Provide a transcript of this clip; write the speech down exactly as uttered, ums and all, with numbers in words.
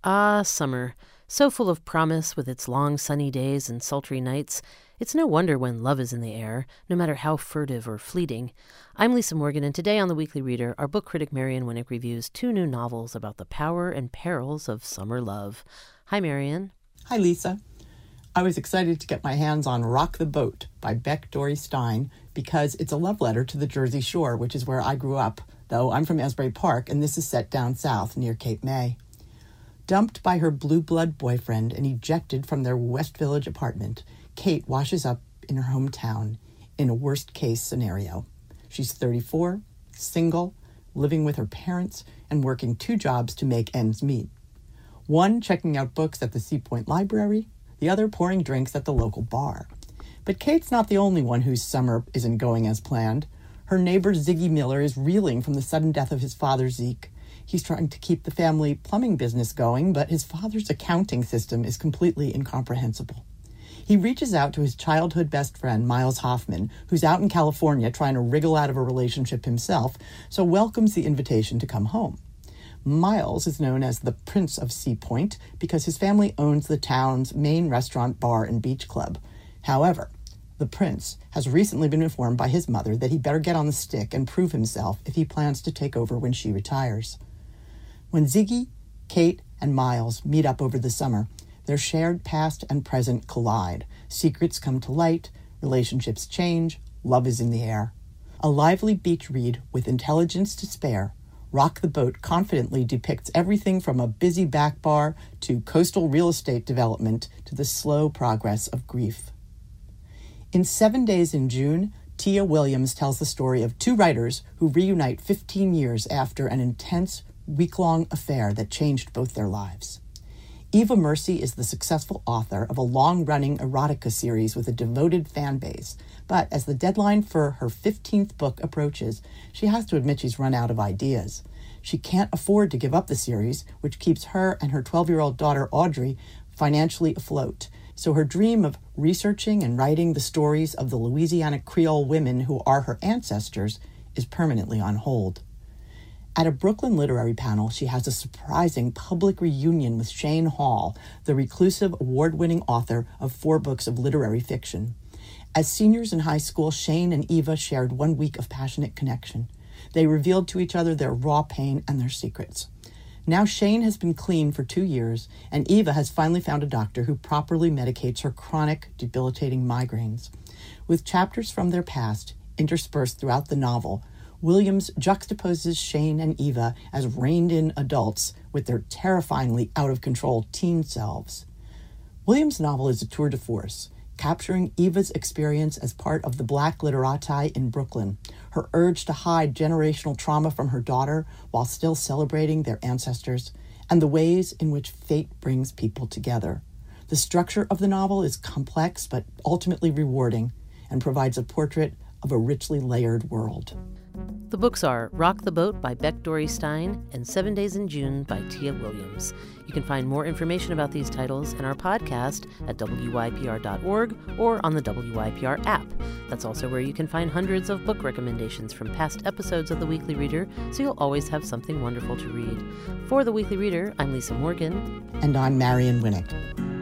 Ah, summer, so full of promise with its long sunny days and sultry nights. It's no wonder when love is in the air, no matter how furtive or fleeting. I'm Lisa Morgan, and today on The Weekly Reader, our book critic Marian Winnick reviews two new novels about the power and perils of summer love. Hi, Marian. Hi, Lisa. I was excited to get my hands on Rock the Boat by Beck Dorey Stein because it's a love letter to the Jersey Shore, which is where I grew up, though I'm from Asbury Park, and this is set down south near Cape May. Dumped by her blue blood boyfriend and ejected from their West Village apartment, Kate washes up in her hometown in a worst-case scenario. She's thirty-four, single, living with her parents, and working two jobs to make ends meet. One checking out books at the Sea Point Library, the other pouring drinks at the local bar. But Kate's not the only one whose summer isn't going as planned. Her neighbor Ziggy Miller is reeling from the sudden death of his father, Zeke. He's trying to keep the family plumbing business going, but his father's accounting system is completely incomprehensible. He reaches out to his childhood best friend, Miles Hoffman, who's out in California trying to wriggle out of a relationship himself, so welcomes the invitation to come home. Miles is known as the Prince of Sea Point because his family owns the town's main restaurant, bar, and beach club. However, the prince has recently been informed by his mother that he better get on the stick and prove himself if he plans to take over when she retires. When Ziggy, Kate, and Miles meet up over the summer, their shared past and present collide. Secrets come to light, relationships change, love is in the air. A lively beach read with intelligence to spare, Rock the Boat confidently depicts everything from a busy back bar to coastal real estate development to the slow progress of grief. In Seven Days in June, Tia Williams tells the story of two writers who reunite fifteen years after an intense week-long affair that changed both their lives. Eva Mercy is the successful author of a long-running erotica series with a devoted fan base, but as the deadline for her fifteenth book approaches, she has to admit she's run out of ideas. She can't afford to give up the series, which keeps her and her twelve-year-old daughter Audrey financially afloat. So her dream of researching and writing the stories of the Louisiana Creole women who are her ancestors is permanently on hold. At a Brooklyn literary panel, she has a surprising public reunion with Shane Hall, the reclusive award-winning author of four books of literary fiction. As seniors in high school, Shane and Eva shared one week of passionate connection. They revealed to each other their raw pain and their secrets. Now Shane has been clean for two years, and Eva has finally found a doctor who properly medicates her chronic, debilitating migraines. With chapters from their past interspersed throughout the novel, Williams juxtaposes Shane and Eva as reined-in adults with their terrifyingly out-of-control teen selves. Williams' novel is a tour de force, capturing Eva's experience as part of the Black literati in Brooklyn, her urge to hide generational trauma from her daughter while still celebrating their ancestors, and the ways in which fate brings people together. The structure of the novel is complex but ultimately rewarding and provides a portrait of a richly layered world. The books are Rock the Boat by Beck Dorey Stein and Seven Days in June by Tia Williams. You can find more information about these titles and our podcast at W Y P R dot org or on the W Y P R app. That's also where you can find hundreds of book recommendations from past episodes of The Weekly Reader, so you'll always have something wonderful to read. For The Weekly Reader, I'm Lisa Morgan. And I'm Marian Winnick.